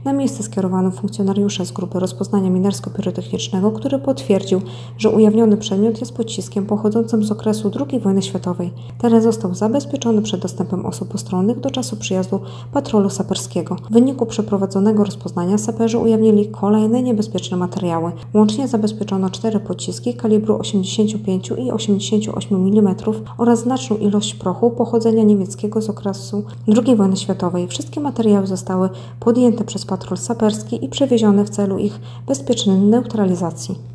Na miejsce skierowano funkcjonariusza z grupy rozpoznania minersko-pirotechnicznego, który potwierdził, że ujawniony przedmiot jest pociskiem pochodzącym z okresu II wojny światowej. Teren został zabezpieczony przed dostępem osób postronnych do czasu przyjazdu patrolu saperskiego. W wyniku przeprowadzonego rozpoznania saperzy ujawnili kolejne niebezpieczne materiały. Łącznie zabezpieczono 4 pociski kalibru 85 i 88 mm oraz znaczną ilość prochu pochodzenia niemieckiego z okresu II wojny światowej. Wszystkie materiały zostały podjęte przez patrol saperski i przewiezione w celu ich bezpiecznej neutralizacji.